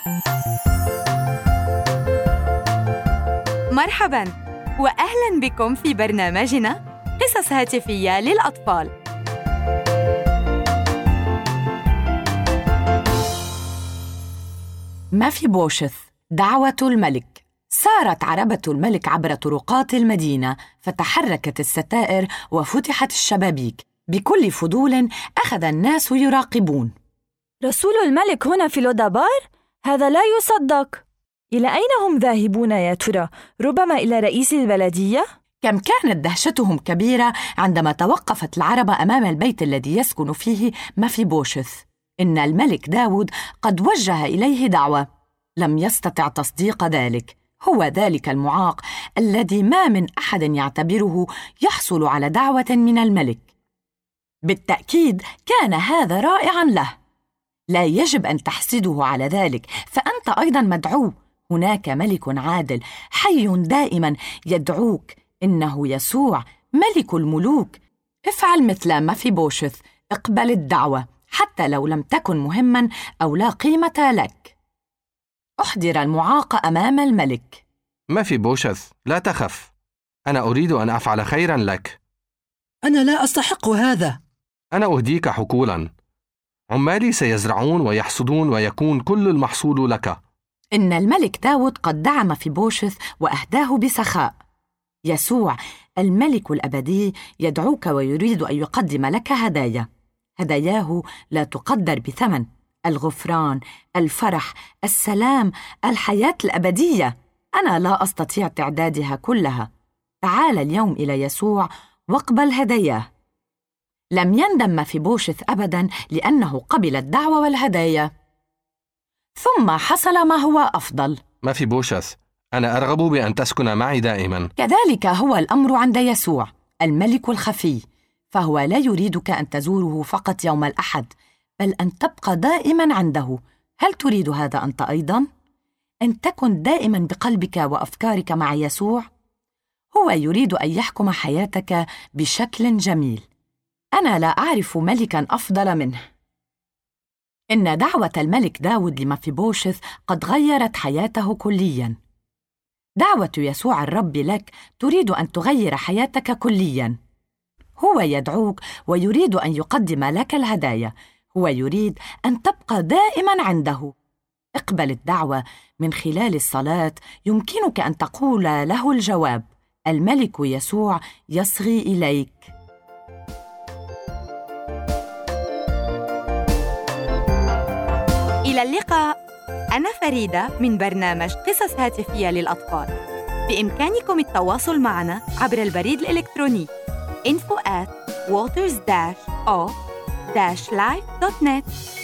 مرحباً وأهلاً بكم في برنامجنا قصص هاتفية للأطفال. مفيبوشث، دعوة الملك. سارت عربة الملك عبر طرقات المدينة، فتحركت الستائر وفتحت الشبابيك. بكل فضول أخذ الناس يراقبون. رسول الملك هنا في لودابار؟ هذا لا يصدق. إلى أين هم ذاهبون يا ترى؟ ربما إلى رئيس البلدية؟ كم كانت دهشتهم كبيرة عندما توقفت العربة أمام البيت الذي يسكن فيه مفيبوشث. إن الملك داود قد وجه إليه دعوة. لم يستطع تصديق ذلك. هو ذلك المعاق الذي ما من أحد يعتبره يحصل على دعوة من الملك. بالتأكيد كان هذا رائعاً له. لا يجب أن تحسده على ذلك، فأنت أيضاً مدعو. هناك ملك عادل حي دائماً يدعوك. إنه يسوع ملك الملوك. افعل مثل مفيبوشث، اقبل الدعوة حتى لو لم تكن مهماً أو لا قيمة لك. أحضر المعاق أمام الملك. مفيبوشث، لا تخف، أنا أريد أن أفعل خيراً لك. أنا لا أستحق هذا. أنا أهديك حقولاً. عمالي سيزرعون ويحصدون ويكون كل المحصول لك. إن الملك داود قد دعا مفيبوشث وأهداه بسخاء. يسوع الملك الأبدي يدعوك ويريد أن يقدم لك هدايا. هداياه لا تقدر بثمن: الغفران، الفرح، السلام، الحياة الأبدية. أنا لا أستطيع تعدادها كلها. تعال اليوم إلى يسوع واقبل هداياه. لم يندم مفيبوشث أبداً لأنه قبل الدعوة والهدايا. ثم حصل ما هو أفضل. مفيبوشث، أنا أرغب بأن تسكن معي دائماً. كذلك هو الأمر عند يسوع الملك الخفي، فهو لا يريدك أن تزوره فقط يوم الأحد، بل أن تبقى دائماً عنده. هل تريد هذا أنت أيضاً؟ أن تكن دائماً بقلبك وأفكارك مع يسوع؟ هو يريد أن يحكم حياتك بشكل جميل. أنا لا أعرف ملكاً أفضل منه. إن دعوة الملك داود لمفيبوشث قد غيرت حياته كلياً. دعوة يسوع الرب لك تريد أن تغير حياتك كلياً. هو يدعوك ويريد أن يقدم لك الهدايا. هو يريد أن تبقى دائماً عنده. اقبل الدعوة من خلال الصلاة. يمكنك أن تقول له الجواب: الملك يسوع يصغي إليك. إلى اللقاء. أنا فريدة من برنامج قصص هاتفية للأطفال. بإمكانكم التواصل معنا عبر البريد الإلكتروني info@waters-o-life.net.